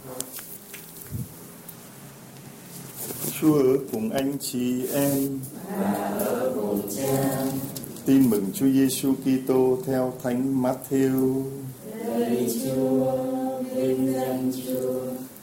Chúa ở cùng anh chị em. Và ở cùng cha. Tin mừng Chúa Giêsu Kitô theo Thánh Matthew. Lạy Chúa, vinh danh Chúa.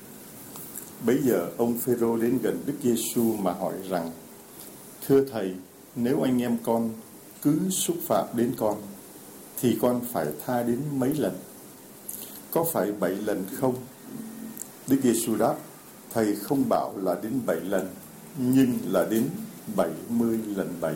Bấy giờ ông Phêrô đến gần Đức Giêsu mà hỏi rằng: Thưa Thầy, nếu anh em con cứ xúc phạm đến con, thì con phải tha đến mấy lần? Có phải 7 lần không? Đức Giêsu đáp: Thầy không bảo là đến 7 lần, nhưng là đến 70 lần 7.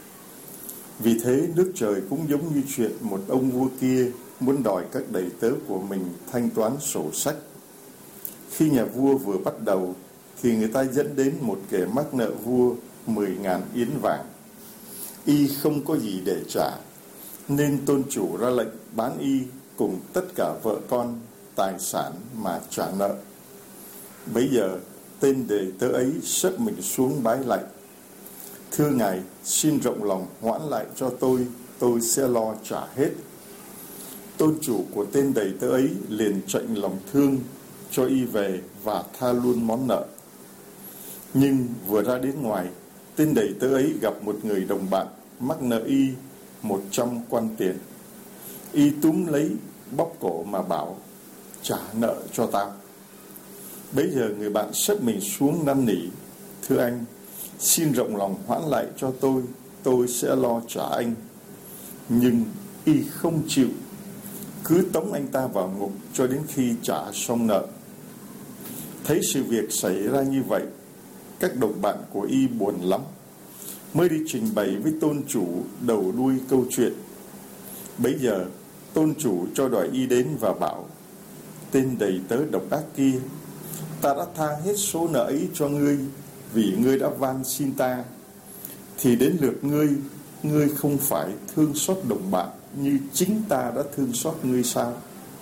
Vì thế nước trời cũng giống như chuyện một ông vua kia muốn đòi các đầy tớ của mình thanh toán sổ sách. Khi nhà vua vừa bắt đầu, thì người ta dẫn đến một kẻ mắc nợ vua 10.000 yến vàng. Y không có gì để trả, nên tôn chủ ra lệnh bán y cùng tất cả vợ con, tài sản mà trả nợ. Bấy giờ tên đầy tớ ấy xếp mình xuống bái lạy: Thưa Ngài, xin rộng lòng hoãn lại cho tôi sẽ lo trả hết. Tôn chủ của tên đầy tớ ấy liền chạnh lòng thương, cho y về và tha luôn món nợ. Nhưng vừa ra đến ngoài, tên đầy tớ ấy gặp một người đồng bạn mắc nợ y 100 quan tiền. Y túm lấy bóp cổ mà bảo: Trả nợ cho tao. Bấy giờ người bạn xếp mình xuống năn nỉ: Thưa anh, xin rộng lòng hoãn lại cho tôi sẽ lo trả anh. Nhưng y không chịu, cứ tống anh ta vào ngục cho đến khi trả xong nợ. Thấy sự việc xảy ra như vậy, các đồng bạn của y buồn lắm, mới đi trình bày với tôn chủ đầu đuôi câu chuyện. Bấy giờ tôn chủ cho đòi y đến và bảo: Tên đầy tớ độc ác kia, ta đã tha hết số nợ ấy cho ngươi, vì ngươi đã van xin ta. Thì đến lượt ngươi không phải thương xót đồng bạn như chính ta đã thương xót ngươi sao?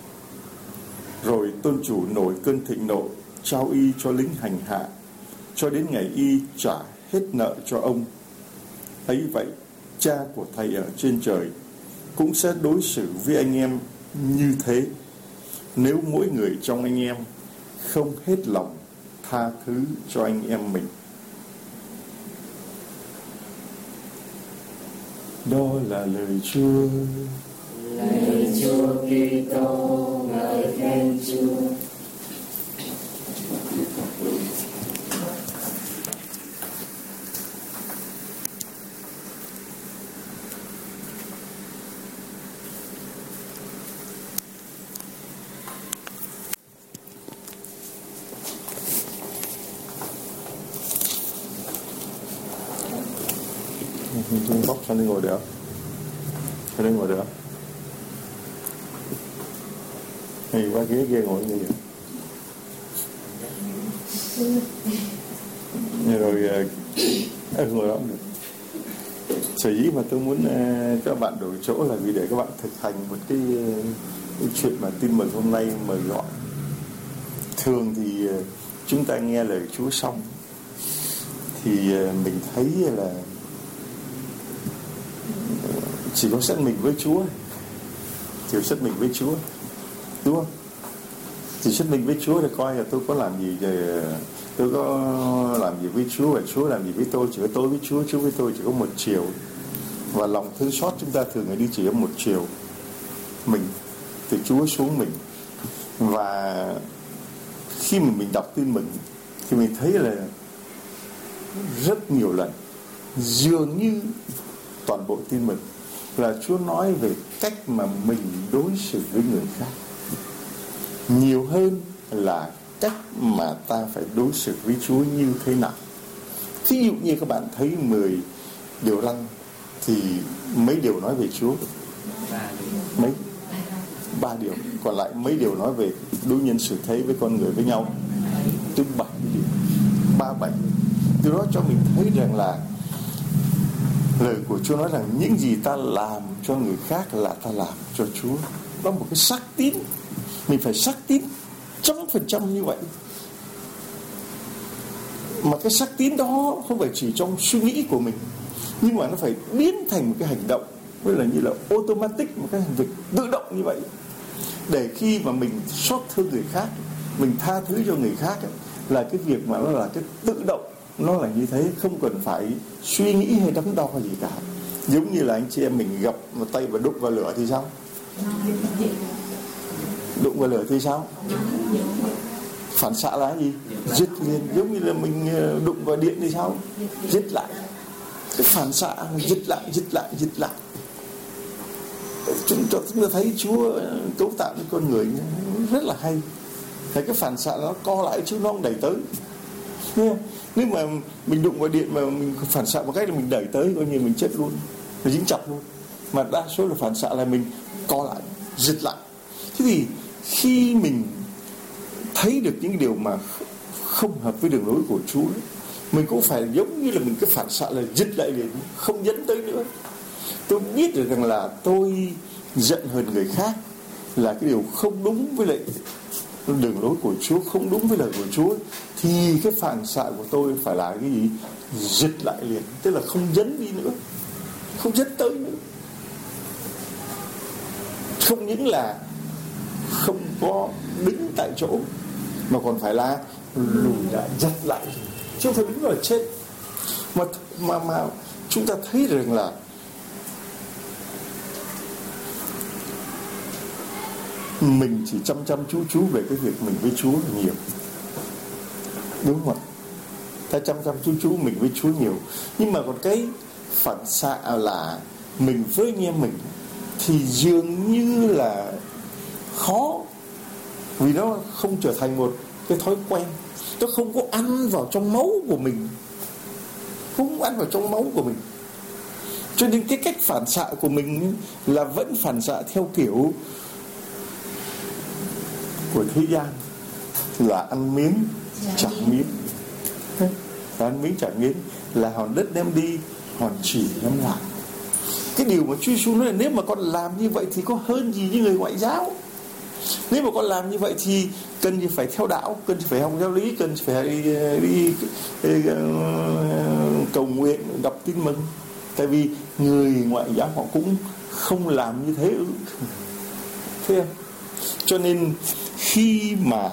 Rồi tôn chủ nổi cơn thịnh nộ, trao y cho lính hành hạ, cho đến ngày y trả hết nợ cho ông. Ấy vậy, cha của thầy ở trên trời cũng sẽ đối xử với anh em như thế, nếu mỗi người trong anh em không hết lòng tha thứ cho anh em mình. Đó là lời Chúa. Lạy Chúa Kitô, ngợi khen Chúa. Trung Bóc sang đây ngồi được không? Sang đây ngồi được không? Hay qua ghế kia ngồi như vậy. Rồi ngồi đó cũng được. Sở dĩ mà tôi muốn các bạn đổi chỗ là vì để các bạn thực hành một cái chuyện mà tin mừng hôm nay mời gọi. Thường thì chúng ta nghe lời Chúa xong thì mình thấy là chỉ có xét mình với Chúa, chỉ xét mình với Chúa, đúng không? Chỉ xét mình với Chúa để coi là tôi có làm gì, tôi có làm gì với Chúa và Chúa làm gì với tôi. Chỉ có tôi với Chúa, Chúa với tôi chỉ có một chiều. Và lòng thương xót chúng ta thường là đi chỉ có một chiều, mình từ Chúa xuống mình. Và khi mà mình đọc tin mừng thì mình thấy là rất nhiều lần, dường như toàn bộ tin mừng là Chúa nói về cách mà mình đối xử với người khác nhiều hơn là cách mà ta phải đối xử với Chúa như thế nào. Thí dụ như các bạn thấy 10 điều răn thì mấy điều nói về Chúa? Mấy? 3 điều. Còn lại mấy điều nói về đối nhân xử thế với con người với nhau? Tức 7 điều. 37. Từ đó cho mình thấy rằng là lời của Chúa nói rằng những gì ta làm cho người khác là ta làm cho Chúa. Đó là một cái xác tín. Mình phải xác tín 100% như vậy. Mà cái xác tín đó không phải chỉ trong suy nghĩ của mình, nhưng mà nó phải biến thành một cái hành động, với là như là automatic, một cái hành việc tự động như vậy. Để khi mà mình xót thương người khác, mình tha thứ cho người khác ấy, là cái việc mà nó là cái tự động, nó là như thế, không cần phải suy nghĩ hay đắn đo gì cả. Giống như là anh chị em mình gặp một tay và đụng vào lửa thì sao? Đụng vào lửa thì sao? Phản xạ là gì? Giật liền. Giống như là mình đụng vào điện thì sao? Giật lại. Cái phản xạ giật lại. Chúng ta thấy Chúa cấu tạo những con người rất là hay. Cái phản xạ nó co lại chứ nó không đẩy tới. Nếu mà mình đụng vào điện mà mình phản xạ một cách là mình đẩy tới, coi như mình chết luôn, mình dính chặt luôn. Mà đa số là phản xạ là mình co lại, giật lại. Thế thì khi mình thấy được những điều mà không hợp với đường lối của Chúa, mình cũng phải giống như là mình cái phản xạ là giật lại liền, không dẫn tới nữa. Tôi biết được rằng là tôi giận hờn người khác là cái điều không đúng với lại đường lối của Chúa, không đúng với lời của Chúa, thì cái phản xạ của tôi phải là cái gì? Giật lại liền, tức là không dẫn đi nữa, không dẫn tới nữa. Không những là không có đứng tại chỗ mà còn phải là lùi lại, giật lại, chứ không phải đứng ở trên. Mà chúng ta thấy rằng là mình chỉ chăm chú về cái việc mình với Chúa là nhiều, đúng không ạ? Ta chăm chú mình với Chúa nhiều, nhưng mà còn cái phản xạ là mình với anh em mình thì dường như là khó, vì nó không trở thành một cái thói quen, nó không có ăn vào trong máu của mình, không ăn vào trong máu của mình. Cho nên cái cách phản xạ của mình là vẫn phản xạ theo kiểu của thế gian, là ăn miếng trả miếng. Ăn miếng trả miếng là hòn đất đem đi, hòn chỉ đem lại. Cái điều mà Chúa Giêsu nói là nếu mà con làm như vậy thì có hơn gì những người ngoại giáo. Nếu mà con làm như vậy thì cần gì phải theo đạo, cần gì phải học giáo lý, cần gì phải đi cầu nguyện, đọc tin mừng. Tại vì người ngoại giáo họ cũng không làm như thế. Thấy không? Cho nên khi mà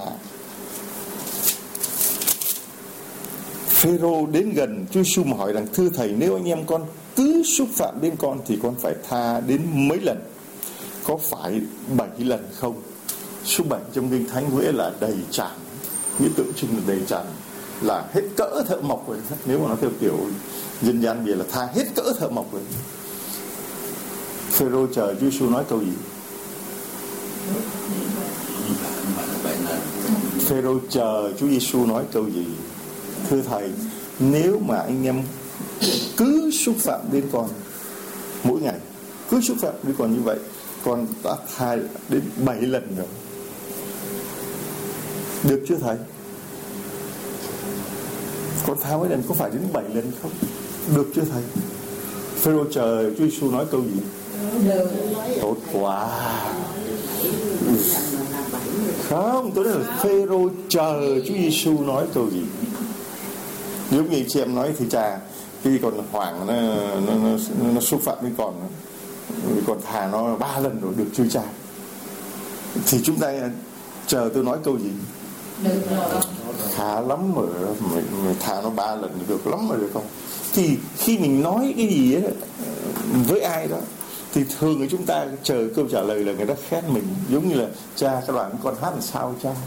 Phêrô đến gần Chúa Giêsu mà hỏi rằng: thưa thầy, nếu anh em con cứ xúc phạm đến con thì con phải tha đến mấy lần? Có phải 7 lần không? Số 7 trong Kinh Thánh nghĩa là đầy tràn, nghĩa tượng trưng là đầy tràn, là hết cỡ thợ mộc rồi. Nếu mà nó theo kiểu dân gian về là tha hết cỡ thợ mộc rồi. Phêrô chờ Chúa Giêsu nói câu gì? Phêrô chờ Chúa Giêsu nói câu gì? Thưa thầy, nếu mà anh em cứ xúc phạm đến con mỗi ngày, cứ xúc phạm đến con như vậy, con đã tha đến 7 lần rồi. Được chưa thầy? Con tha mấy lần, có phải đến 7 lần không? Được chưa thầy? Phêrô chờ Chúa Giêsu nói câu gì? Được. Tốt quá. Không, tôi nói là Phêrô chờ Chúa Giêsu nói câu gì. Giống như chị em nói thì cha, khi còn Hoàng nó xúc phạm đến còn thà nó 3 lần rồi, được chưa cha? Thì chúng ta chờ tôi nói câu gì? Được rồi. Khá lắm rồi, mình thà nó 3 lần được lắm rồi, được không? Thì khi mình nói cái gì ấy, với ai đó thì thường là chúng ta chờ câu trả lời là người ta khen mình. Giống như là: cha, các bạn con hát làm sao cha?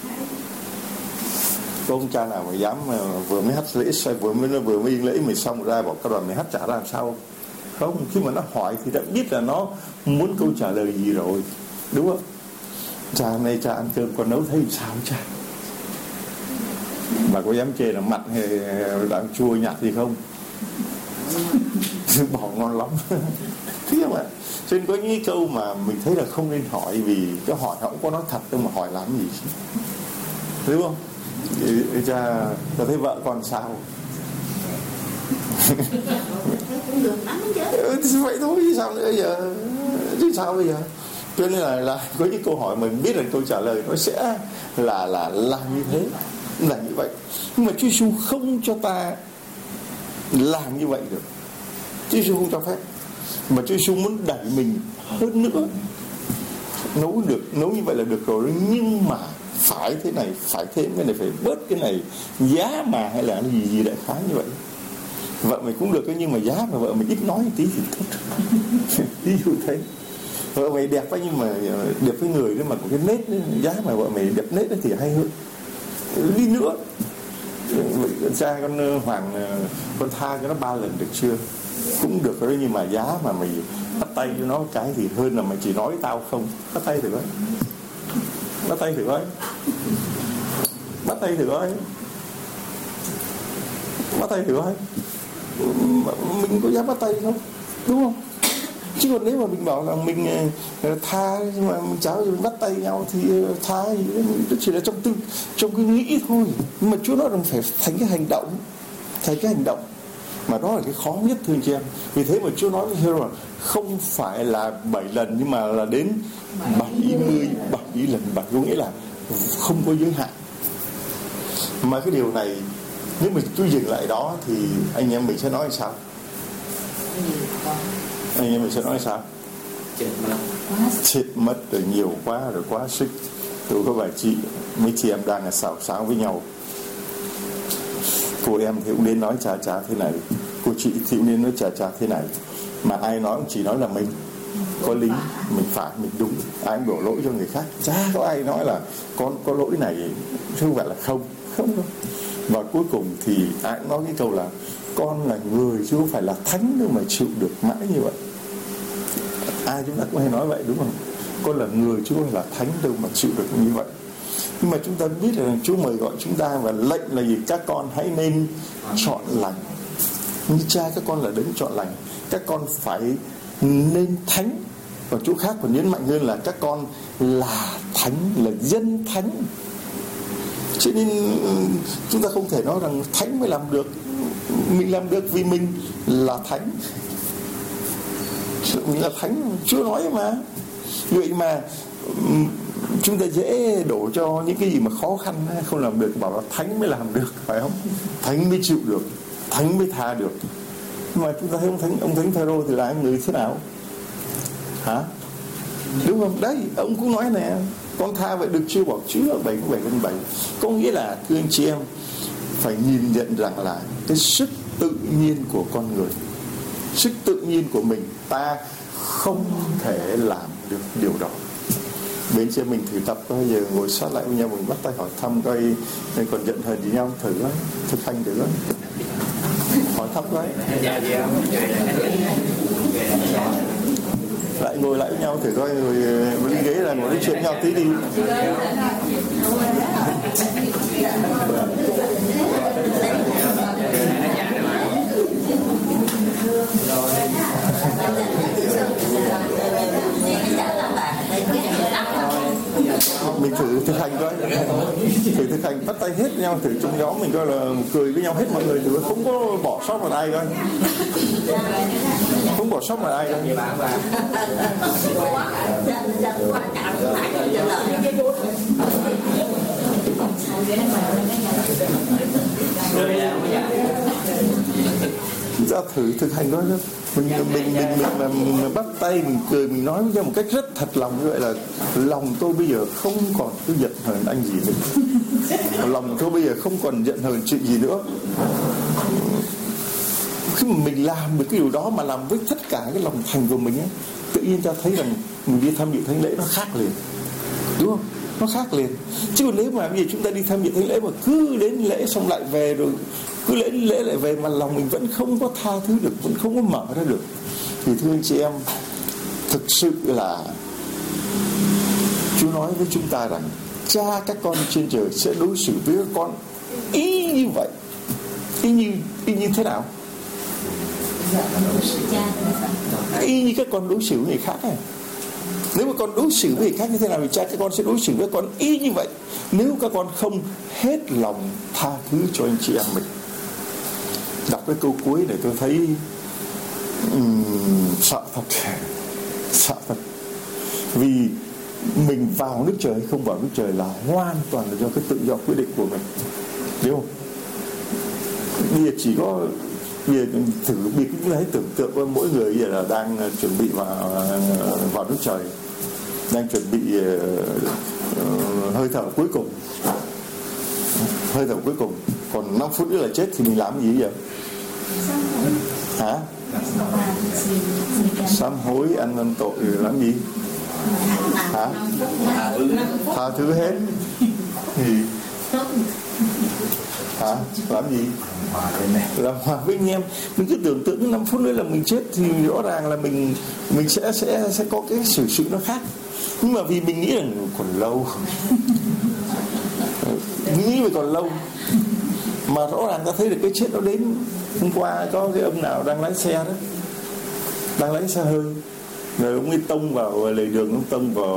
Có ông cha nào mà dám vừa mới hát lễ, vừa mới yên lễ mình xong ra bảo các đoàn mày hát trả ra làm sao? Không, khi mà nó hỏi thì đã biết là nó muốn câu trả lời gì rồi, đúng không? Cha, hôm nay cha ăn cơm con nấu thấy làm sao cha? Mà có dám chê là mặn hay đang chua nhạt gì không? Bỏ ngon lắm. Thế không ạ? Cho nên có những câu mà mình thấy là không nên hỏi, vì cái hỏi họ cũng có nói thật đâu mà hỏi làm gì, đúng không? Cha thấy vợ con sao? Cũng được lắm chứ. Vậy thôi chứ sao nữa giờ? Chứ sao bây giờ? Cho nên là có những câu hỏi mình biết là câu trả lời nó sẽ là như thế, là như vậy. Nhưng mà Chúa Giêsu không cho ta làm như vậy được. Chúa Giêsu không cho phép. Mà Chúa Giêsu muốn đẩy mình hơn nữa. Nấu như vậy là được rồi, nhưng mà phải thế này, phải thêm cái này, phải bớt cái này, giá mà hay là gì gì đại khái như vậy. Vợ mình cũng được, nhưng mà giá mà vợ mình ít nói một tí thì tốt. Ví dụ thế. Vợ mày đẹp quá nhưng mà đẹp với người đó mà có cái nết, giá mà vợ mày đẹp nết thì hay hơn. Đi nữa, cha con Hoàng, con tha cho nó 3 lần được chưa? Cũng được rồi, nhưng mà giá mà mày bắt tay cho nó cái thì hơn là mày chỉ nói tao không. Bắt tay thử coi. Bắt tay thử coi. Bắt tay thử coi. Bắt tay thử coi. Mình có dám bắt tay không? Đúng không? Chứ còn nếu mà mình bảo là mình tha, nhưng mà mình cháu rồi bắt tay nhau thì tha gì đó, nó chỉ là trong cái nghĩ thôi. Nhưng mà Chúa nói rằng phải thành cái hành động. Thành cái hành động. Mà đó là cái khó nhất, thưa anh chị em. Vì thế mà Chúa nói với Hero là không phải là 7 lần, nhưng mà là đến 77 lần 7. Có nghĩa là không có giới hạn. Mà cái điều này, nếu mà Chúa dừng lại đó thì anh em mình sẽ nói sao? Anh em mình sẽ nói sao? Chết mất rồi, nhiều quá rồi, quá sức. Tôi có vài chị, mấy chị em đang xào xáo với nhau. Cô em thì cũng đến nói chà thế này, cô chị thì cũng đến nói chà thế này. Mà ai nói cũng chỉ nói là mình có lý, mình phải, mình đúng. Ai cũng đổ lỗi cho người khác. Chả có ai nói là con có lỗi này, không phải là không đâu. Và cuối cùng thì ai cũng nói cái câu là con là người chứ không phải là thánh đâu mà chịu được mãi như vậy. Ai chúng ta cũng hay nói vậy, đúng không? Con là người chứ không phải là thánh đâu mà chịu được như vậy. Nhưng mà chúng ta biết là Chúa mời gọi chúng ta và lệnh là gì? Các con hãy nên chọn lành. Như Cha các con là đấng chọn lành, các con phải nên thánh. Và chỗ khác còn nhấn mạnh hơn là các con là thánh, là dân thánh. Cho nên chúng ta không thể nói rằng thánh mới làm được. Mình làm được vì mình là thánh. Mình là thánh, Chúa nói mà. Vậy mà chúng ta dễ đổ cho những cái gì mà khó khăn không làm được, bảo là thánh mới làm được, phải không? Thánh mới chịu được, thánh mới tha được. Nhưng mà chúng ta thấy ông thánh Phêrô thì là người thế nào? Hả? Đúng không? Đấy, ông cũng nói nè, con tha vậy được chưa? Bảo chưa, 7:7. Có nghĩa là thưa anh chị em, phải nhìn nhận rằng là cái sức tự nhiên của con người, sức tự nhiên của mình, ta không thể làm được điều đó. Bên trên mình thử tập coi, giờ ngồi sát lại với nhau, mình bắt tay hỏi thăm coi còn giận hờn gì nhau, thử đó, thực hành thử đó, hỏi thăm coi. Lại ngồi lại với nhau thử coi, rồi lên ghế là ngồi nói chuyện với nhau tí đi. Mình thử thực hành coi, thử thực hành bắt tay hết với nhau, thử trong nhóm mình coi là cười với nhau hết mọi người, thử không có bỏ sót một ai coi, không bỏ sót một ai coi. Ra thử thực hành đó. Mình bắt tay, mình cười, mình nói với nhau một cách rất thật lòng như vậy là lòng tôi bây giờ không còn cứ giận hờn anh gì nữa, lòng tôi bây giờ không còn giận hờn chuyện gì nữa. Khi mà mình làm được cái điều đó mà làm với tất cả cái lòng thành của mình ấy, tự nhiên ta thấy rằng mình đi tham dự thánh lễ nó khác liền, đúng không? Nó khác liền. Chứ còn nếu mà bây giờ chúng ta đi tham dự thánh lễ mà cứ đến lễ xong lại về, rồi cứ lễ lại về mà lòng mình vẫn không có tha thứ được, vẫn không có mở ra được, thì thưa anh chị em, thực sự là Chúa nói với chúng ta rằng Cha các con trên trời sẽ đối xử với các con y như vậy. Y như thế nào? Y như các con đối xử với người khác này. Nếu mà con đối xử với người khác như thế nào thì Cha các con sẽ đối xử với con y như vậy. Nếu các con không hết lòng tha thứ cho anh chị em mình. Đọc cái câu cuối này tôi thấy sợ thật. Vì mình vào nước trời hay không vào nước trời là hoàn toàn là do cái tự do quyết định của mình, đúng không? Bây giờ chỉ có bây giờ thử bị cũng thấy tưởng tượng với mỗi người giờ là đang chuẩn bị vào nước trời, đang chuẩn bị hơi thở cuối cùng. Còn 5 phút nữa là chết thì mình làm gì giờ? Hả? Sám hối, ăn năn tội rồi làm gì? Hả? Tha thứ hết thì hả? Làm gì? Làm hòa với anh em. Mình cứ tưởng tượng 5 phút nữa là mình chết thì rõ ràng là mình sẽ có cái xử sự nó khác. Nhưng mà vì mình nghĩ rằng còn lâu, nghĩ về còn lâu, mà rõ ràng ta thấy được cái chết nó đến. Hôm qua có cái ông nào đang lái xe đó, đang lái xe hơi, rồi ông ấy tông vào lề đường, ông tông vào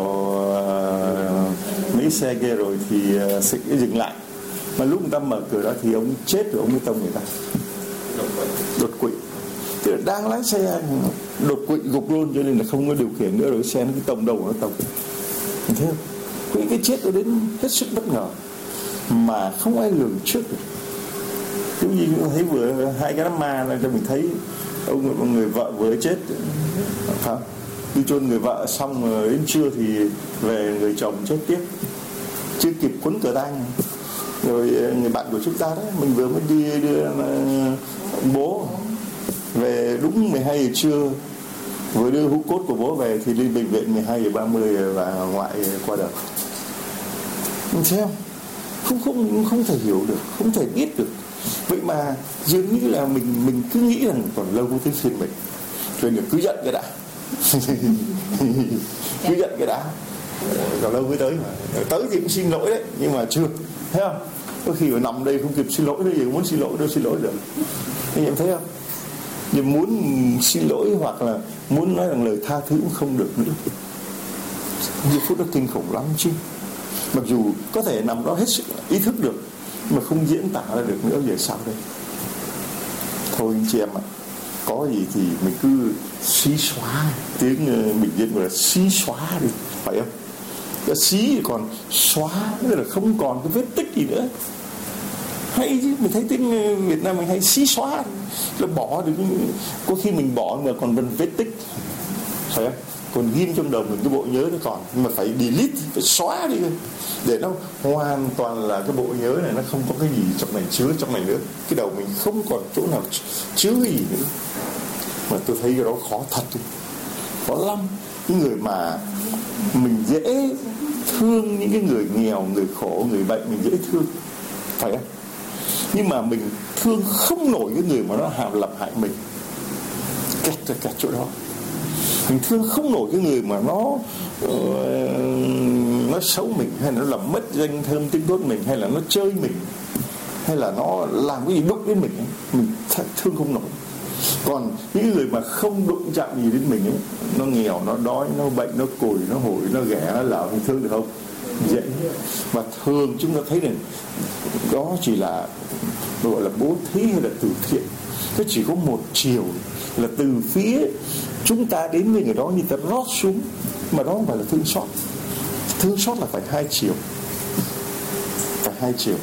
mấy xe kia rồi thì sẽ dừng lại. Mà lúc người ta mở cửa đó thì ông chết rồi, ông ấy tông người ta đột quỵ. Tức là đang lái xe đột quỵ gục luôn, cho nên là không có điều khiển nữa, rồi xe nó cứ tông đầu nó tông. Thấy không? Cái chết nó đến hết sức bất ngờ mà không ai lường trước được. Giống như thấy vừa hai cái đám ma này cho mình thấy ông người vợ vừa chết, phải đi chôn người vợ xong rồi đến trưa thì về người chồng chết tiếp, chưa kịp quấn cờ tang. Rồi người bạn của chúng ta đó, mình vừa mới đi đưa ông bố về đúng 12 giờ trưa, vừa đưa hũ cốt của bố về thì đi bệnh viện 12 giờ 30 và ngoại qua đời. Mình thấy không thể hiểu được, không thể biết được. Vậy mà dường như là mình cứ nghĩ rằng còn lâu mới tới phiên mình, rồi cứ giận cái đã. Cứ giận cái đã, còn lâu mới tới mà. Tới thì cũng xin lỗi đấy, nhưng mà chưa, thấy không? Có khi phải nằm đây không kịp xin lỗi nữa, giờ muốn xin lỗi đâu xin lỗi được. Anh em thấy không? Giờ muốn xin lỗi hoặc là muốn nói rằng lời tha thứ cũng không được nữa. Giây phút đó kinh khủng lắm chứ. Mặc dù có thể nằm đó hết sức ý thức được, mà không diễn tả ra được nữa, về sau đây. Thôi anh chị em ạ, có gì thì mình cứ xí xóa, tiếng bình dân gọi là xí xóa đi, phải không? Cái xí còn xóa, tức là không còn cái vết tích gì nữa. Hay chứ, mình thấy tiếng Việt Nam mình hay xí xóa, là bỏ được. Có khi mình bỏ mà còn vẫn vết tích, phải không? Còn ghim trong đầu mình cái bộ nhớ nó còn, nhưng mà phải delete, phải xóa đi để nó hoàn toàn là cái bộ nhớ này nó không có cái gì trong này chứa trong này nữa. Cái đầu mình không còn chỗ nào chứa cái gì nữa. Mà tôi thấy cái đó khó thật, khó lắm. Những người mà mình dễ thương, những cái người nghèo, người khổ, người bệnh mình dễ thương, phải không? Nhưng mà mình thương không nổi cái người mà nó làm hại mình, kẹt chỗ đó. Mình thương không nổi cái người mà nó xấu mình, hay là nó làm mất danh thơm tiếng tốt mình, hay là nó chơi mình, hay là nó làm cái gì đụng đến mình thương không nổi. Còn những người mà không đụng chạm gì đến mình ấy, nó nghèo, nó đói, nó bệnh, nó cùi, nó hủi, nó ghẻ, nó lạo, mình thương được không? Dễ. Và thường chúng ta thấy rằng đó chỉ là gọi là bố thí hay là từ thiện. Nó chỉ có một chiều, là từ phía chúng ta đến với người đó như ta rót xuống, mà đó không phải là thương xót. Thương xót là phải hai chiều, phải hai chiều.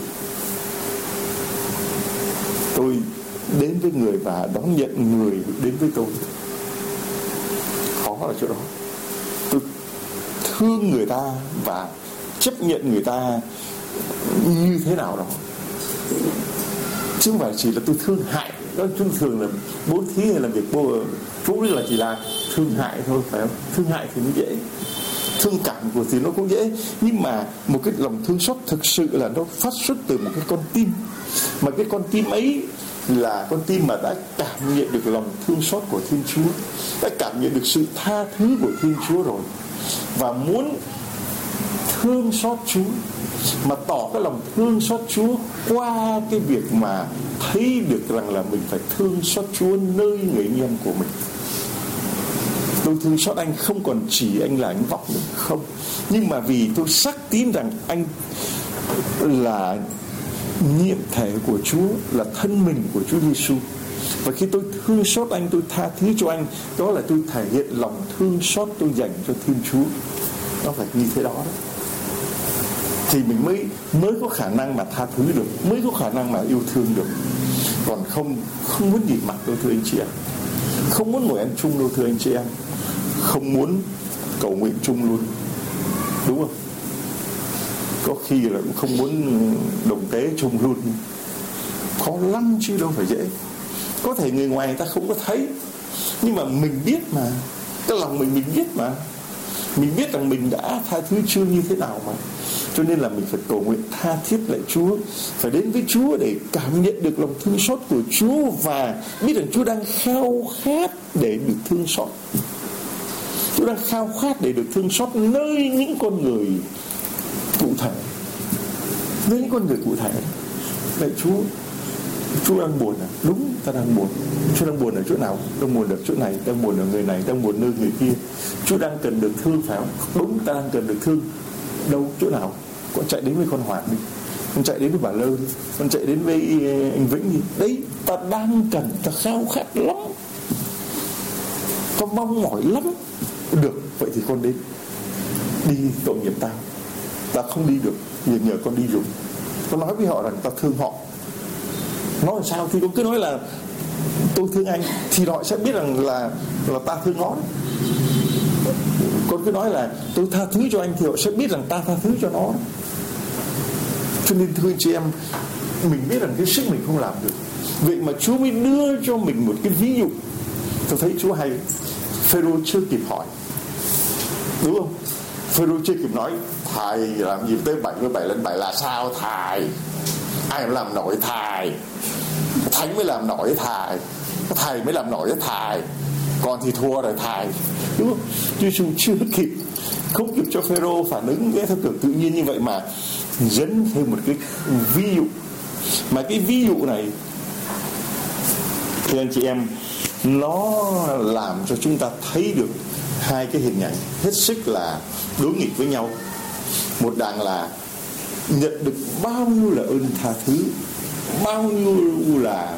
Tôi đến với người và đón nhận người đến với tôi, khó là chỗ đó. Tôi thương người ta và chấp nhận người ta như thế nào đó, chứ không phải chỉ là tôi thương hại. Đó thông thường là bố thí hay làm việc phú là chỉ là thương hại thôi, phải không? Thương hại thì nó dễ, thương cảm của thì nó cũng dễ, nhưng mà một cái lòng thương xót thực sự là nó phát xuất từ một cái con tim, mà cái con tim ấy là con tim mà đã cảm nhận được lòng thương xót của Thiên Chúa, đã cảm nhận được sự tha thứ của Thiên Chúa rồi, và muốn thương xót Chúa, mà tỏ cái lòng thương xót Chúa qua cái việc mà thấy được rằng là mình phải thương xót Chúa nơi người anh em của mình. Tôi thương xót anh không còn chỉ anh là anh vọng nữa, không, nhưng mà vì tôi xác tín rằng anh là nhiệm thể của Chúa, là thân mình của Chúa Giêsu. Và khi tôi thương xót anh, tôi tha thứ cho anh, đó là tôi thể hiện lòng thương xót tôi dành cho Thiên Chúa. Nó phải như thế đó, thì mình mới có khả năng mà tha thứ được, mới có khả năng mà yêu thương được. Còn không muốn nhìn mặt đâu thưa anh chị em, không muốn ngồi ăn chung đâu thưa anh chị em, không muốn cầu nguyện chung luôn, đúng không? có khi là cũng không muốn đồng tế chung luôn. Khó lắm chứ đâu phải dễ. Có thể người ngoài người ta không có thấy, nhưng mà mình biết mà, cái lòng mình biết mà, mình biết rằng mình đã tha thứ Chúa như thế nào mà. Cho nên là mình phải cầu nguyện tha thiết lại Chúa, phải đến với Chúa để cảm nhận được lòng thương xót của Chúa, và biết rằng Chúa đang khao khát để được thương xót. Chúa đang khao khát để được thương xót nơi những con người cụ thể, nơi những con người cụ thể. Lạy Chúa đang buồn à? Đúng, ta đang buồn. Chúa đang buồn ở chỗ nào? Đang buồn ở chỗ này, đang buồn ở người này, đang buồn nơi người kia. Chúa đang cần được thương phải không? Đúng, ta đang cần được thương. Đâu, chỗ nào? Con chạy đến với con Hoàng đi, con chạy đến với bà Lơ đi, con chạy đến với anh Vĩnh đi. Đấy, ta đang cần, ta khao khát lắm, con mong mỏi lắm. Được, vậy thì con đến. Đi tội nghiệp ta không đi được, nhờ con đi dùng. Con nói với họ rằng ta thương họ. Nói làm sao? Thì con cứ nói là tôi thương anh, thì họ sẽ biết rằng là ta thương nó. Con cứ nói là tôi tha thứ cho anh, thì họ sẽ biết rằng ta tha thứ cho nó. Cho nên thưa anh chị em, mình biết rằng cái sức mình không làm được, vậy mà Chúa mới đưa cho mình một cái ví dụ. Tôi thấy Chúa hay. Phêrô chưa kịp hỏi, đúng không? Phêrô chưa kịp nói thầy làm gì tới 77 lần 7 là sao thầy? Ai làm nổi thầy? Thánh mới làm nổi thầy mới làm nổi thầy, còn thì thua rồi thầy, đúng không? Chúa Giêsu chưa kịp, không kịp cho Phêrô phản ứng theo kiểu tự nhiên như vậy mà dẫn thêm một cái ví dụ. Mà cái ví dụ này thì anh chị em, nó làm cho chúng ta thấy được hai cái hình ảnh hết sức là đối nghịch với nhau. Một đằng là nhận được bao nhiêu là ơn tha thứ, bao nhiêu là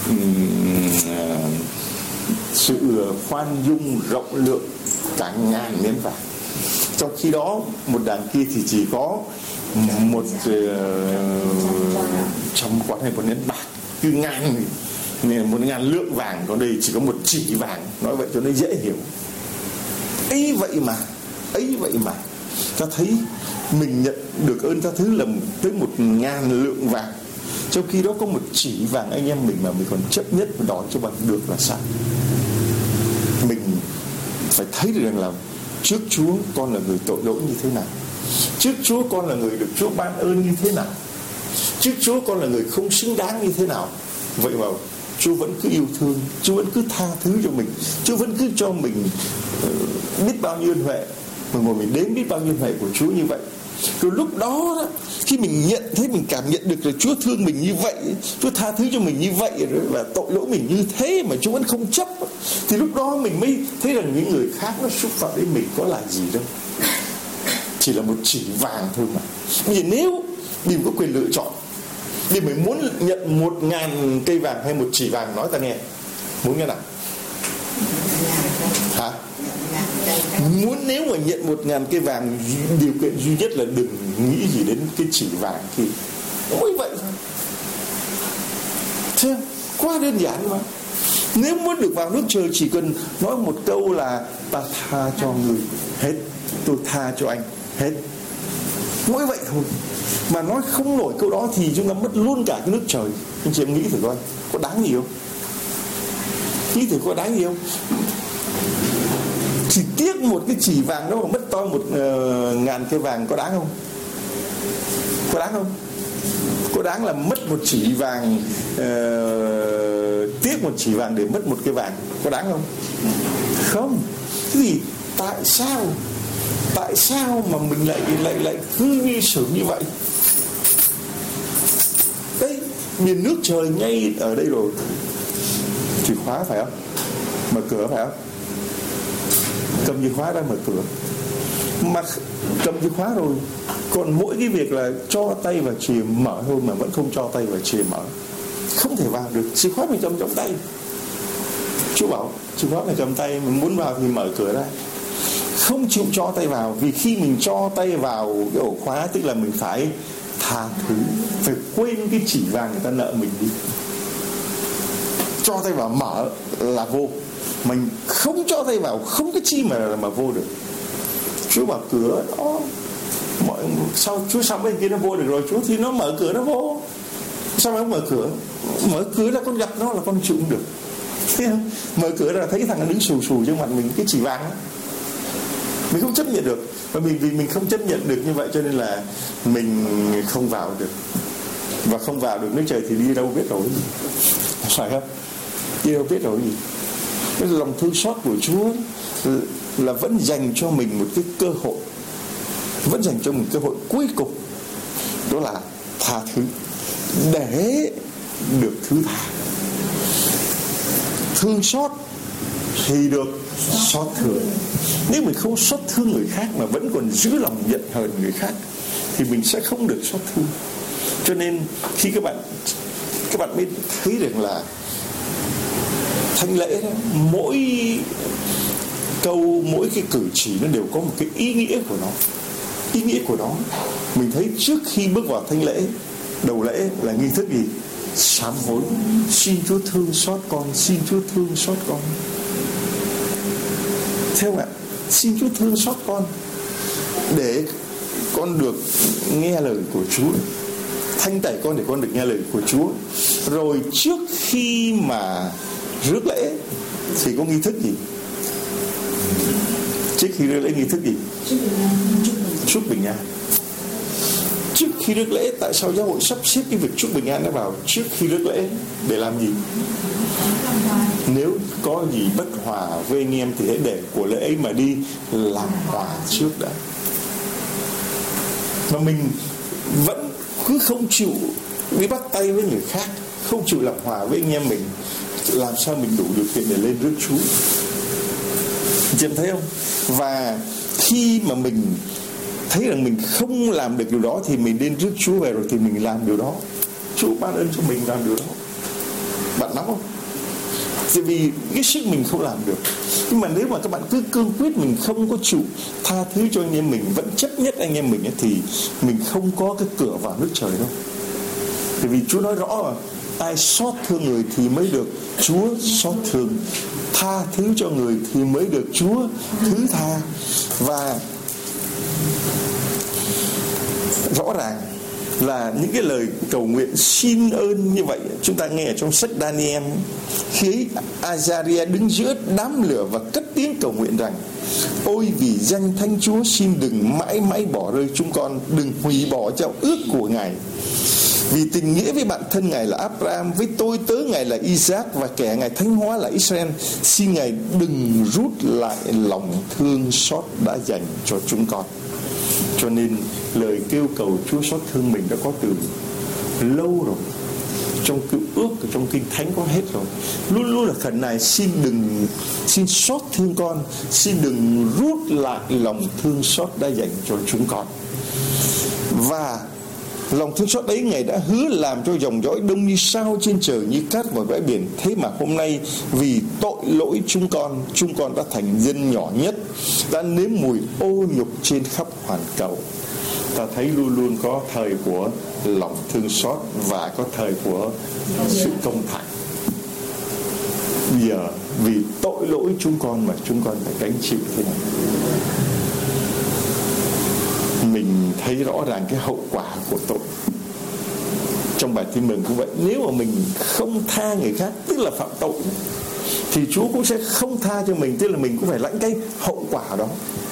sự khoan dung rộng lượng cả ngàn miếng vàng. Trong khi đó một đằng kia thì chỉ có một trăm quán hay một nén bạc, cứ ngàn, một ngàn lượng vàng, còn đây chỉ có một chỉ vàng. Nói vậy cho nó dễ hiểu. Ấy vậy mà ta thấy mình nhận được ơn tha thứ là tới 1000 lượng vàng, trong khi đó có một chỉ vàng anh em mình mà mình còn chấp nhất và đòi cho bằng được là sao? Mình phải thấy được rằng là trước Chúa con là người tội lỗi như thế nào, trước Chúa con là người được Chúa ban ơn như thế nào, trước Chúa con là người không xứng đáng như thế nào. Vậy mà Chúa vẫn cứ yêu thương, Chúa vẫn cứ tha thứ cho mình, Chúa vẫn cứ cho mình biết bao nhiêu ân huệ, mà ngồi mình đếm biết bao nhiêu ân huệ của Chúa như vậy. Rồi lúc đó khi mình nhận thấy, mình cảm nhận được là Chúa thương mình như vậy, Chúa tha thứ cho mình như vậy, rồi là tội lỗi mình như thế mà Chúa vẫn không chấp, thì lúc đó mình mới thấy rằng những người khác nó xúc phạm đến mình có là gì đâu, chỉ là một chỉ vàng thôi mà. Bây giờ nếu mình có quyền lựa chọn, thì mình muốn nhận 1000 cây vàng hay một chỉ vàng, nói ta nghe, muốn cái nào? Hả? Muốn nếu mà nhận 1000 cây vàng, điều kiện duy nhất là đừng nghĩ gì đến cái chỉ vàng kia. Mới vậy thôi. Thế quá đơn giản mà. Nếu muốn được vào nước trời chỉ cần nói một câu là ta tha cho người hết, tôi tha cho anh hết. Mỗi vậy thôi. Mà nói không nổi câu đó thì chúng ta mất luôn cả cái nước trời. Anh chị em nghĩ thử coi, có đáng gì không? Nghĩ thử có đáng gì không? Chỉ tiếc một cái chỉ vàng đó mà mất to 1000 cây vàng, có đáng không? Có đáng không? Có đáng là mất một chỉ vàng, tiếc một chỉ vàng để mất một cây vàng, có đáng không? Không. Thế thì tại sao mà mình lại cứ như xử như vậy? Đấy, miền nước trời ngay ở đây rồi. Chìa khóa phải không? Mở cửa phải không? Cầm chìa khóa ra mở cửa. Mà cầm chìa khóa rồi, còn mỗi cái việc là cho tay vào chìa mở thôi mà vẫn không cho tay vào chìa mở, không thể vào được. Chìa khóa mình cầm trong tay. Chú bảo chìa khóa mình cầm tay, mình muốn vào thì mở cửa ra, không chịu cho tay vào. Vì khi mình cho tay vào cái ổ khóa, tức là mình phải tha thứ, phải quên cái chỉ vàng người ta nợ mình đi. Cho tay vào mở là vô, mình không cho tay vào không cái chi mà vô được. Chúa bảo cửa đó, Sao Chúa sao bên kia nó vô được rồi Chúa, thì nó mở cửa nó vô. Sao mà không mở cửa? Mở cửa là con gặp nó là con chịu cũng được. Thấy không? Mở cửa là thấy thằng nó đứng xù xù trước mặt mình cái chỉ vàng đó. Mình không chấp nhận được. Và vì mình không chấp nhận được như vậy cho nên là mình không vào được. Và không vào được nước trời thì đi đâu biết rồi. Phải không? Đi đâu biết rồi gì. Cái lòng thương xót của Chúa là vẫn dành cho mình một cái cơ hội, vẫn dành cho mình cơ hội cuối cùng, đó là tha thứ để được thứ tha. Thương xót thì được xót thương. Nếu mình không xót thương người khác mà vẫn còn giữ lòng giận hờn người khác thì mình sẽ không được xót thương. Cho nên khi các bạn mới thấy được là thánh lễ đó, mỗi câu, mỗi cái cử chỉ nó đều có một cái ý nghĩa của nó. Ý nghĩa của nó mình thấy trước khi bước vào thánh lễ, đầu lễ là nghi thức gì? Sám hối. Xin Chúa thương xót con, xin Chúa thương xót con. Theo không ạ? Xin Chúa thương xót con để con được nghe lời của Chúa, thanh tẩy con để con được nghe lời của Chúa. Rồi trước khi mà rước lễ thì có nghi thức gì? Trước khi rước lễ nghi thức gì? Chúc bình an. Trước khi rước lễ, tại sao giáo hội sắp xếp cái việc chúc bình an nó vào trước khi rước lễ? Để làm gì? Nếu có gì bất hòa với anh em thì hãy để của lễ ấy mà đi làm hòa trước đã. Mà mình vẫn cứ không chịu đi bắt tay với người khác, không chịu làm hòa với anh em mình, làm sao mình đủ điều kiện để lên rước Chúa? Chị em thấy không? Và khi mà mình thấy rằng mình không làm được điều đó thì mình đến rước Chúa về rồi thì mình làm điều đó. Chúa ban ơn cho mình làm điều đó. Bạn nắm không? Tại vì cái sức mình không làm được. Nhưng mà nếu mà các bạn cứ cương quyết mình không có chịu tha thứ cho anh em mình, vẫn chấp nhất anh em mình ấy, thì mình không có cái cửa vào nước trời đâu. Tại vì Chúa nói rõ là ai xót thương người thì mới được Chúa xót thương, tha thứ cho người thì mới được Chúa thứ tha. Và rõ ràng là những cái lời cầu nguyện xin ơn như vậy chúng ta nghe ở trong sách Daniel. Khi Azariah đứng giữa đám lửa và cất tiếng cầu nguyện rằng: ôi vì danh Thánh Chúa, xin đừng mãi mãi bỏ rơi chúng con, đừng hủy bỏ giao ước của Ngài. Vì tình nghĩa với bạn thân Ngài là Abraham, với tôi tớ Ngài là Isaac, và kẻ Ngài thánh hóa là Israel, xin Ngài đừng rút lại lòng thương xót đã dành cho chúng con. Cho nên lời kêu cầu Chúa xót thương mình đã có từ lâu rồi, trong cựu ước, trong kinh thánh có hết rồi. Luôn luôn là khẩn này: xin xót thương con, xin đừng rút lại lòng thương xót đã dành cho chúng con. Và lòng thương xót ấy Ngài đã hứa làm cho dòng dõi đông như sao trên trời, như cát vào bãi biển. Thế mà hôm nay vì tội lỗi chúng con đã thành dân nhỏ nhất, đã nếm mùi ô nhục trên khắp hoàn cầu. Ta thấy luôn luôn có thời của lòng thương xót và có thời của sự công thành. Bây giờ vì tội lỗi chúng con mà chúng con phải gánh chịu thế này. Mình thấy rõ ràng cái hậu quả của tội. Trong bài tin mừng cũng vậy, nếu mà mình không tha người khác tức là phạm tội, thì Chúa cũng sẽ không tha cho mình, tức là mình cũng phải lãnh cái hậu quả đó.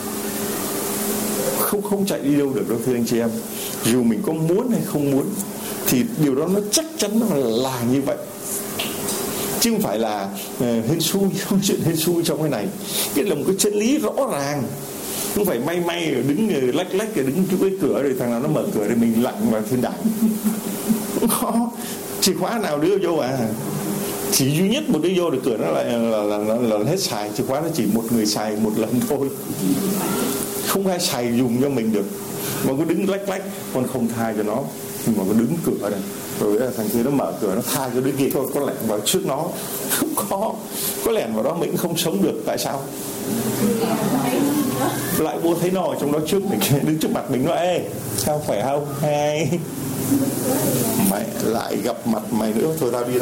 Không chạy đi đâu được đâu thưa anh chị em. Dù mình có muốn hay không muốn thì điều đó nó chắc chắn nó là như vậy, chứ không phải là hên xui, không chuyện hên xui trong cái này. Cái là một cái chân lý rõ ràng, không phải may rồi đứng lách rồi đứng trước cái cửa rồi thằng nào nó mở cửa rồi mình lặn vào thiên đàng. Không có chìa khóa nào đưa vô à. Chỉ duy nhất một đưa vô được cửa nó là hết xài. Chìa khóa nó chỉ một người xài một lần thôi, không ai xài dùng cho mình được. Mà cứ đứng lách con không tha cho nó, nhưng mà cứ đứng cửa này rồi thằng kia nó mở cửa nó tha cho đứa kia thôi, có lẻn vào trước nó không có lẻn vào đó mình cũng không sống được. Tại sao? Lại vô thấy nó ở trong đó trước mình, đứng trước mặt mình nó: ê sao khỏe không, hay mày lại gặp mặt mày nữa, thôi tao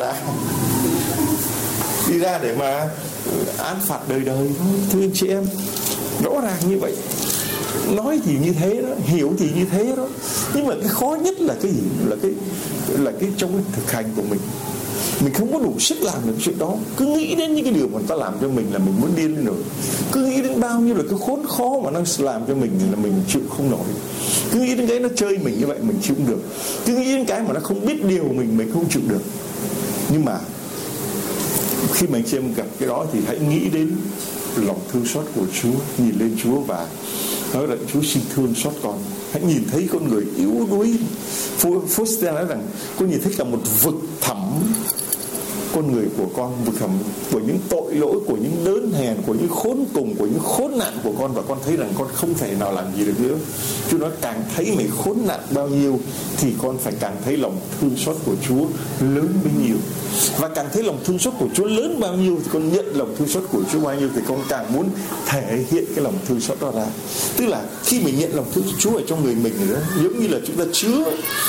đi ra để mà án phạt đời thôi. Thưa anh chị em, rõ ràng như vậy. nói thì như thế đó, hiểu thì như thế đó, nhưng mà cái khó nhất là cái gì? Là cái trong cái thực hành của mình không có đủ sức làm được cái chuyện đó. Cứ nghĩ đến những cái điều mà người ta làm cho mình là mình muốn điên lên rồi. Cứ nghĩ đến bao nhiêu là cái khốn khó mà nó làm cho mình là mình chịu không nổi. Cứ nghĩ đến cái nó chơi mình như vậy mình chịu không được. Cứ nghĩ đến cái mà nó không biết điều mình không chịu được. Nhưng mà khi mà anh chị em gặp cái đó thì hãy nghĩ đến lòng thương xót của Chúa, nhìn lên Chúa và nói rằng Chúa xin thương xót con. Hãy nhìn thấy con người yếu đuối. Faustin nói rằng con nhìn thấy cả một vực thẳm con người của con, vực thẳm của những tội lỗi, của những đớn hèn, của những khốn cùng, của những khốn nạn của con, và con thấy rằng con không thể nào làm gì được nữa. Chúa nói càng thấy mày khốn nạn bao nhiêu thì con phải càng thấy lòng thương xót của Chúa lớn bấy nhiêu, và càng thấy lòng thương xót của Chúa lớn bao nhiêu thì con nhận lòng thương xót của Chúa bao nhiêu thì con càng muốn thể hiện cái lòng thương xót đó ra. Tức là khi mình nhận lòng thương xót Chúa ở trong người mình nữa, giống như là chúng ta chứa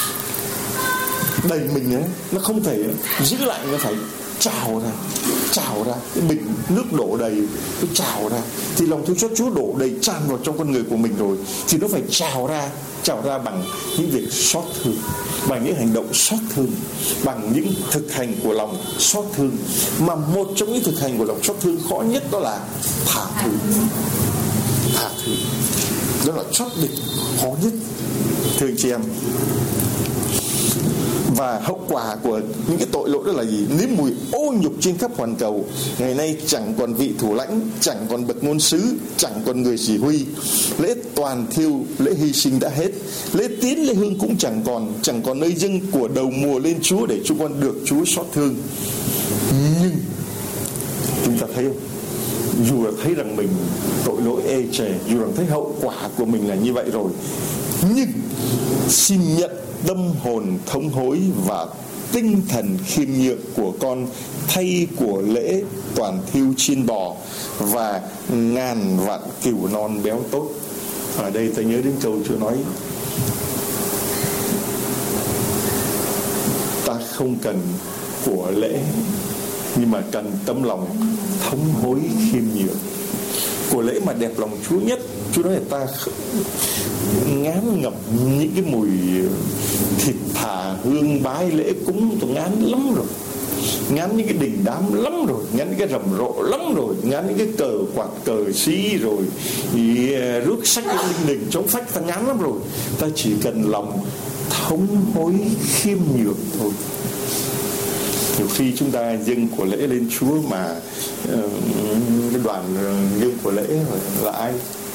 đầy mình ấy, nó không thể giữ lại, nó phải trào ra cái bình nước đổ đầy, nó trào ra thì lòng thương xót Chúa đổ đầy tràn vào trong con người của mình rồi thì nó phải trào ra bằng những việc xót thương, bằng những hành động xót thương, bằng những thực hành của lòng xót thương. Mà một trong những thực hành của lòng xót thương khó nhất đó là tha thứ. Đó là chót địch khó nhất, thưa anh chị em. Và hậu quả của những cái tội lỗi đó là gì? Nếm mùi ô nhục trên khắp hoàn cầu. Ngày nay chẳng còn vị thủ lãnh, chẳng còn bậc ngôn sứ, chẳng còn người chỉ huy. Lễ toàn thiêu, lễ hy sinh đã hết. Lễ tiến, lễ hương cũng chẳng còn nơi dâng của đầu mùa lên Chúa để chúng con được Chúa xót thương. Nhưng chúng ta thấy không? Dù là thấy rằng mình tội lỗi ê chề, dù là thấy hậu quả của mình là như vậy rồi, nhưng xin nhận tâm hồn thống hối và tinh thần khiêm nhượng của con thay của lễ toàn thiêu chiên bò và ngàn vạn cừu non béo tốt. Ở đây ta nhớ đến câu Chúa nói: ta không cần của lễ, nhưng mà cần tấm lòng thống hối khiêm nhượng. Của lễ mà đẹp lòng Chúa nhất, Chúa nói là ta ngán ngẩm những cái mùi thịt thà hương bái lễ cúng, tôi ngán lắm rồi, ngán những cái đình đám lắm rồi, ngán những cái rầm rộ lắm rồi, ngán những cái cờ quạt cờ xí rồi thì rước sách cái linh đình chống phách, ta ngán lắm rồi. Ta chỉ cần lòng thống hối khiêm nhượng thôi. Nhiều khi chúng ta dâng của lễ lên Chúa mà cái đoàn dâng của lễ là ai?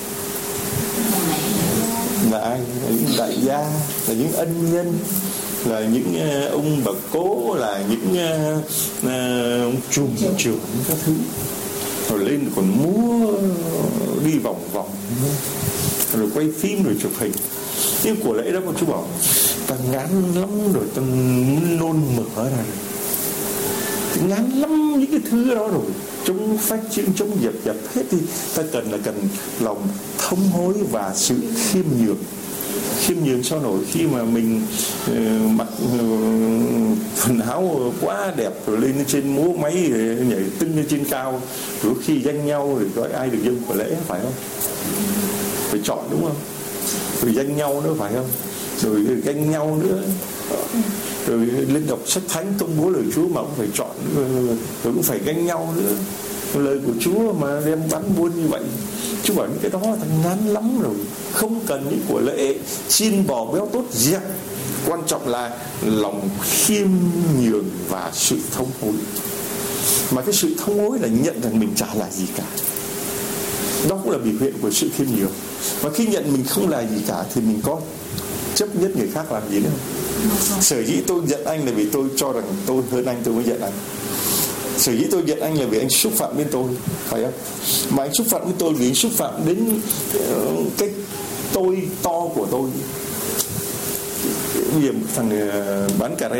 Là những đại gia, là những ân nhân, là những ông bà cố, là những ông trưởng các thứ, rồi lên còn múa đi vòng vòng, rồi quay phim rồi chụp hình. Nhưng của lễ đó con Chúa bảo ta ngán lắm rồi, ta muốn nôn mửa ra rồi, ngán lắm những cái thứ đó rồi, chống phách chiến, chống dập hết. Thì ta cần lòng thống hối và sự khiêm nhường sao nổi khi mà mình mặc quần áo quá đẹp rồi lên trên múa máy nhảy tưng lên trên cao, rồi khi danh nhau rồi gọi ai được dâng của lễ, phải không? Phải chọn đúng không? Rồi danh nhau nữa phải không? Rồi danh nhau nữa, rồi lên đọc sách thánh công bố lời Chúa mà cũng phải chọn, rồi cũng phải ganh nhau nữa. Lời của Chúa mà đem bán buôn như vậy, Chúa bảo những cái đó ta ngán lắm rồi, không cần những của lễ chiên bò béo tốt dẹp. Quan trọng là lòng khiêm nhường và sự thống hối. Mà cái sự thống hối là nhận rằng mình chả là gì cả, đó cũng là biểu hiện của sự khiêm nhường. Và khi nhận mình không là gì cả thì mình có chấp nhất người khác làm gì nữa. Sở dĩ tôi giận anh là vì tôi cho rằng tôi hơn anh, tôi mới giận anh. Sở dĩ tôi giận anh là vì anh xúc phạm đến tôi, phải không? Mà anh xúc phạm đến tôi vì anh xúc phạm đến cái tôi to của tôi. Bây giờ một thằng bán cà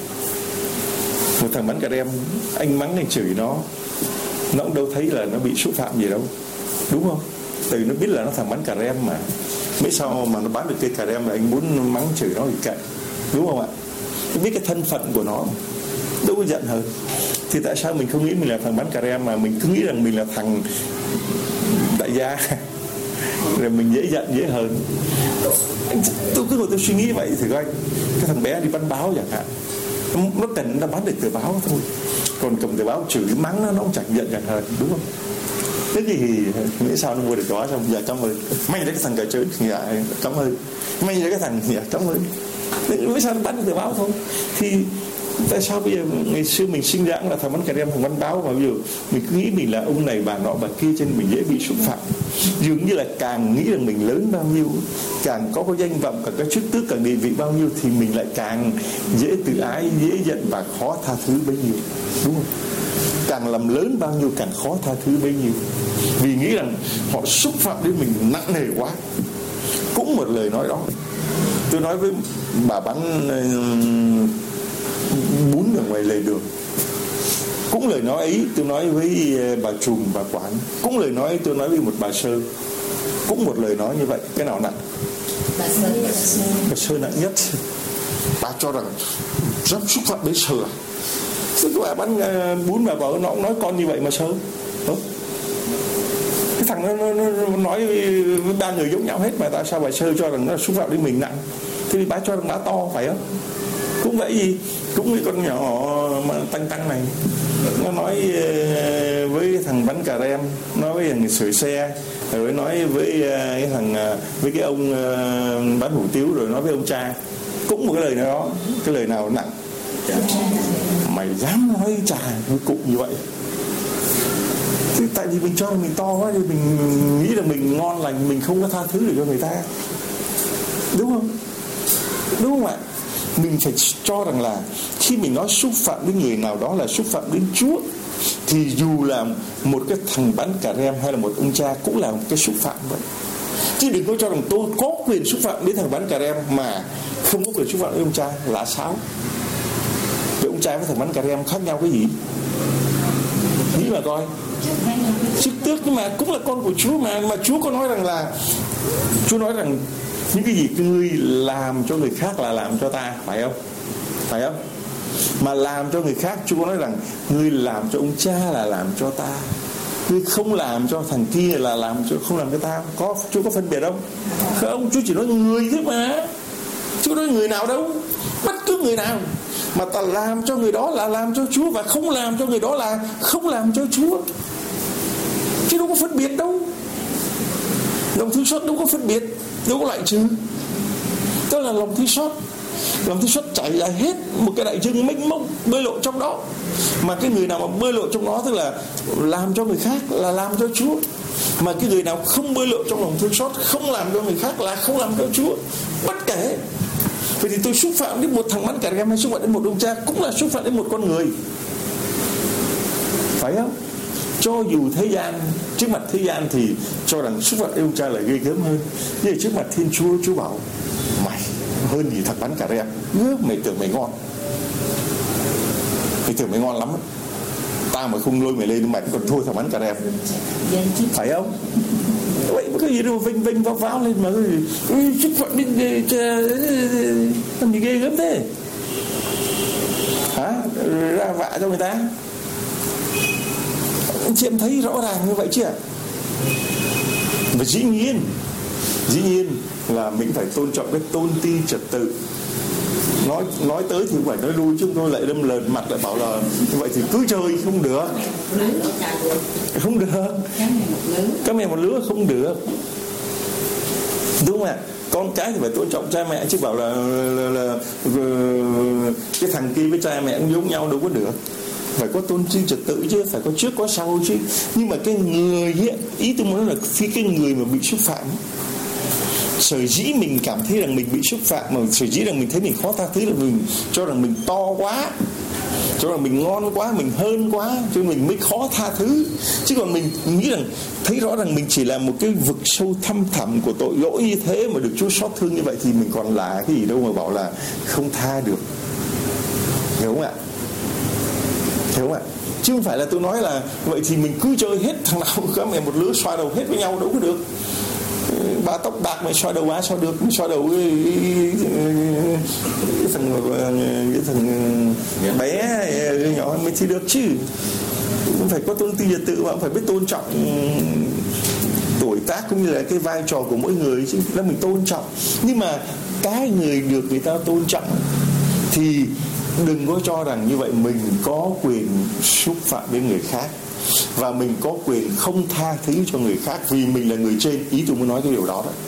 rem, anh mắng anh chửi nó cũng đâu thấy là nó bị xúc phạm gì đâu, đúng không? Tại vì nó biết là nó thằng bán cà rem mà. Mấy sao mà nó bán được cây cà rem là anh muốn mắng chửi nó thì kệ, đúng không ạ? Nó biết cái thân phận của nó, đâu có giận hơn. Thì tại sao mình không nghĩ mình là thằng bán cà rem mà mình cứ nghĩ rằng mình là thằng đại gia? rồi mình dễ giận dễ hờn. Tôi cứ ngồi tôi suy nghĩ vậy thì coi cái thằng bé đi bán báo chẳng hạn, nó cần nó bán được tờ báo thôi, còn cầm tờ báo chửi mắng nó cũng chẳng giận chẳng hờn, đúng không? Thế thì nghĩ sao nó mua được đó, xong giờ cảm ơn mày đấy cái thằng cà chớn, dạ cảm ơn mày đấy cái thằng, dạ cảm ơn. Vì sao nó bán được tờ báo thôi? Thì tại sao bây giờ ngày xưa mình sinh ra là thằng bán cà rem, thằng bán báo, mà bây giờ mình cứ nghĩ mình là ông này bà nọ bà kia, cho nên mình dễ bị xúc phạm. Dường như là càng nghĩ rằng mình lớn bao nhiêu, càng có danh vọng, càng có chức tước, càng địa vị bao nhiêu, thì mình lại càng dễ tự ái, dễ giận và khó tha thứ bấy nhiêu, đúng không? Càng làm lớn bao nhiêu càng khó tha thứ bấy nhiêu, vì nghĩ rằng họ xúc phạm đến mình nặng nề quá. Cũng một lời nói đó, tôi nói với bà bán bún ở ngoài lề đường, cũng lời nói ấy tôi nói với bà trùm, bà quản, cũng lời nói ấy tôi nói với một bà sơ, cũng một lời nói như vậy. Cái nào nặng? Bà sơ nặng nhất. Bà cho rằng dám xúc phạm đến sơ à? Thế các bà bán bún bà vợ nó cũng nói con như vậy mà sơ, đúng? Cái thằng nó nói với ba người giống nhau hết, mà tại sao bà sơ cho rằng nó xúc phạm đến mình nặng? Thế thì bà cho rằng nó to, phải không? Cũng vậy gì, cũng cái con nhỏ mà tăng này, nó nói với thằng bánh cà rem, nói với thằng sửa xe, rồi nói với cái thằng, với cái ông bán hủ tiếu, rồi nói với ông cha, cũng một cái lời nào đó. Cái lời nào nặng? Mày dám nói trà với cụ như vậy? Thì tại vì mình cho mình to quá, thì mình nghĩ là mình ngon lành, mình không có tha thứ được cho người ta, đúng không? Đúng không ạ? Mình phải cho rằng là khi mình nói xúc phạm đến người nào đó là xúc phạm đến Chúa, thì dù là một cái thằng bán cà rem hay là một ông cha cũng là một cái xúc phạm vậy. Chứ đừng có cho rằng tôi có quyền xúc phạm đến thằng bán cà rem mà không có quyền xúc phạm đến ông cha, là sáo. Vậy ông cha với thằng bán cà rem khác nhau cái gì? Nghĩ mà coi. Chức tước nhưng mà cũng là con của Chúa mà Chúa có nói rằng là, Chúa nói rằng những cái gì ngươi làm cho người khác là làm cho ta, phải không? Phải không? Mà làm cho người khác, Chúa có nói rằng ngươi làm cho ông cha là làm cho ta, ngươi không làm cho thằng kia là làm cho không làm cho ta. Có Chúa có phân biệt không? Không, Chúa chỉ nói người thôi mà. Chúa nói người nào đâu, bất cứ người nào mà ta làm cho người đó là làm cho Chúa, và không làm cho người đó là không làm cho Chúa, chứ đâu có phân biệt đâu. Lòng thương xót đâu có phân biệt, đâu có loại trừ. Đó là lòng thương xót. Lòng thương xót trải dài hết một cái đại dương mênh mông bơi lộ trong đó. Mà cái người nào mà bơi lộ trong đó tức là làm cho người khác là làm cho Chúa. Mà cái người nào không bơi lộ trong lòng thương xót, không làm cho người khác là không làm cho Chúa. Bất kể. Vậy thì tôi xúc phạm đến một thằng bán cà rem hay xúc phạm đến một ông cha cũng là xúc phạm đến một con người, phải không? Cho dù thế gian, trước mặt thế gian thì cho rằng xúc phạm đến ông cha là ghê gớm hơn, nhưng trước mặt Thiên Chúa, Chúa bảo mày hơn gì thằng bán cà rem. Mày tưởng mày ngon, mày tưởng mày ngon lắm. Ta mà không lôi mày lên mày còn thua thằng bán cà rem, phải không? Vậy cái gì đâu vinh vinh váo lên mà xúc phạm đến làm gì ghê gớm thế hả? Ra vạ cho người ta. Anh chị em thấy rõ ràng như vậy chứ ạ? Và dĩ nhiên là mình phải tôn trọng cái tôn ti trật tự. Nói tới thì phải nói lui, chúng tôi lại đâm lờn mặt lại bảo là như vậy thì cứ chơi không được. Không được. Các mẹ một lứa không được. Đúng không ạ? Con cái thì phải tôn trọng cha mẹ, chứ bảo là cái thằng kia với cha mẹ cũng giống nhau đâu có được. Phải có tôn ti trật tự chứ, phải có trước có sau chứ. Nhưng mà cái người ấy, ý tôi muốn nói là khi cái người mà bị xúc phạm, sở dĩ mình cảm thấy rằng mình bị xúc phạm, mà sở dĩ rằng mình thấy mình khó tha thứ là mình cho rằng mình to quá, cho rằng mình ngon quá, mình hơn quá, cho mình mới khó tha thứ. Chứ còn mình nghĩ rằng thấy rõ rằng mình chỉ là một cái vực sâu thăm thẳm của tội lỗi như thế mà được Chúa xót thương như vậy, thì mình còn là cái gì đâu mà bảo là không tha được. Hiểu không ạ? Hiểu không ạ? Chứ không phải là tôi nói là vậy thì mình cứ chơi hết, thằng nào các mẹ một lứa xoa đầu hết với nhau đâu có được. Bà tóc bạc mày xoa đầu xoa được, mày xoa đầu cái thằng bé cái nhỏ mới thì được chứ. Phải có tôn ti trật tự, mà phải biết tôn trọng tuổi tuổi tác cũng như là cái vai trò của mỗi người chứ, là mình tôn trọng. Nhưng mà cái người được người ta tôn trọng thì đừng có cho rằng như vậy mình có quyền xúc phạm đến người khác, và mình có quyền không tha thứ cho người khác vì mình là người trên. Ý tôi muốn nói cái điều đó đó.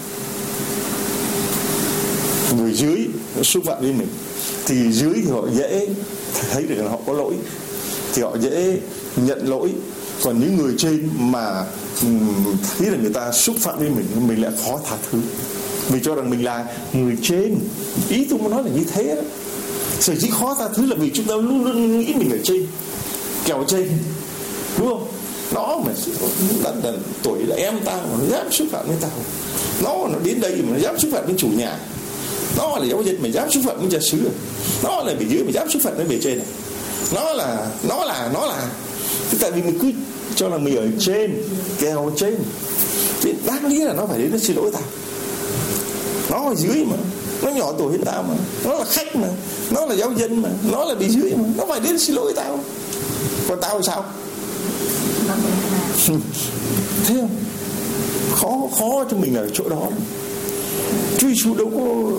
Người dưới xúc phạm đến mình thì dưới thì họ dễ thấy được là họ có lỗi, thì họ dễ nhận lỗi. Còn những người trên mà thấy là người ta xúc phạm đến mình lại khó tha thứ. Mình cho rằng mình là người trên. Ý tôi muốn nói là như thế đó. Sở dĩ khó tha thứ là vì chúng ta luôn luôn nghĩ mình ở trên, kèo trên, đúng không? Nó mà là tuổi là em tao mà nó dám xúc phạm đến tao, nó đến đây mà nó dám xúc phạm đến chủ nhà, nó là giáo dân mà dám xúc phạm đến cha xứ, nó là bề dưới mà dám xúc phạm đến bề trên này, nó là tại vì mình cứ cho là mình ở trên, kèo trên, thì đáng lý là nó phải đến nó xin lỗi tao. Nó ở dưới mà, nó nhỏ tuổi hơn tao mà, nó là khách mà, nó là giáo dân mà, nó là bề dưới mà, nó phải đến xin lỗi tao. Còn tao thì sao? Thấy không? Khó cho mình ở chỗ đó. Chúa Giêsu đâu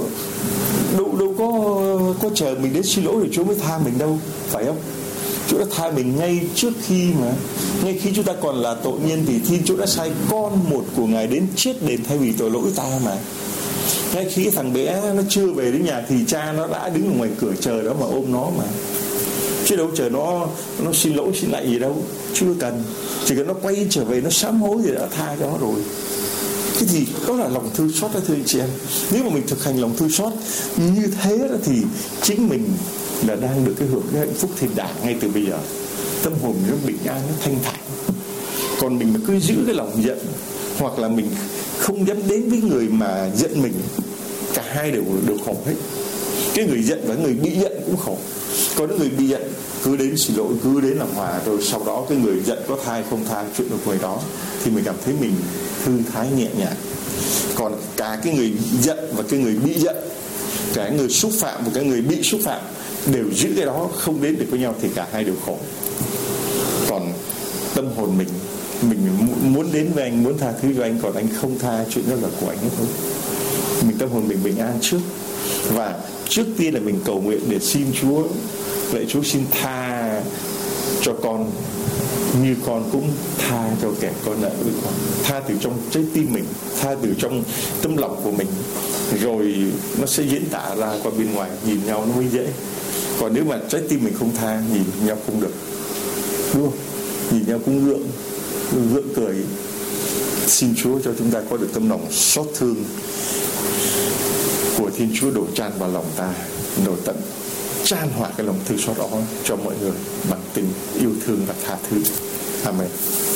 có chờ mình đến xin lỗi rồi Chúa mới tha mình đâu, phải không? Chúa đã tha mình ngay trước khi mà, ngay khi chúng ta còn là tội nhân thì Thiên Chúa đã sai con một của Ngài đến chết đền thay vì tội lỗi ta mà. Ngay khi cái thằng bé nó chưa về đến nhà thì cha nó đã đứng ở ngoài cửa chờ đó mà ôm nó mà. Chứ đâu chờ nó xin lỗi xin lạy gì đâu, chưa cần. Chỉ cần nó quay trở về, nó sám hối thì đã tha cho nó rồi. Cái gì đó là lòng thương xót đó, thưa anh chị em. Nếu mà mình thực hành lòng thương xót như thế đó thì chính mình là đang được cái hưởng cái hạnh phúc thiên đàng ngay từ bây giờ. Tâm hồn nó bình an, nó thanh thản. Còn mình mà cứ giữ cái lòng giận, hoặc là mình không dám đến với người mà giận mình, cả hai đều khổ hết. Cái người giận và người bị giận cũng khổ. Còn những người bị giận cứ đến xin lỗi, cứ đến làm hòa, rồi sau đó cái người giận có tha không tha chuyện được người đó thì mình cảm thấy mình thư thái nhẹ nhàng. Còn cả cái người giận và cái người bị giận, cả người xúc phạm và cái người bị xúc phạm đều giữ cái đó không đến được với nhau thì cả hai đều khổ. Còn tâm hồn mình muốn đến với anh, muốn tha thứ cho anh, còn anh không tha, chuyện đó là của anh hết thôi. Mình tâm hồn mình bình an trước, và trước tiên là mình cầu nguyện để xin Chúa, lạy Chúa xin tha cho con như con cũng tha cho kẻ có nợ với con. Tha từ trong trái tim mình, tha từ trong tâm lòng của mình, rồi nó sẽ diễn tả ra qua bên ngoài, nhìn nhau nó mới dễ. Còn nếu mà trái tim mình không tha, nhìn nhau không được, đúng không? Nhìn nhau cũng gượng cười. Xin Chúa cho chúng ta có được tâm lòng xót thương của Thiên Chúa đổ tràn vào lòng ta, đổ tận tràn hòa cái lòng thương xót đó cho mọi người bằng tình yêu thương và tha thứ. Amen.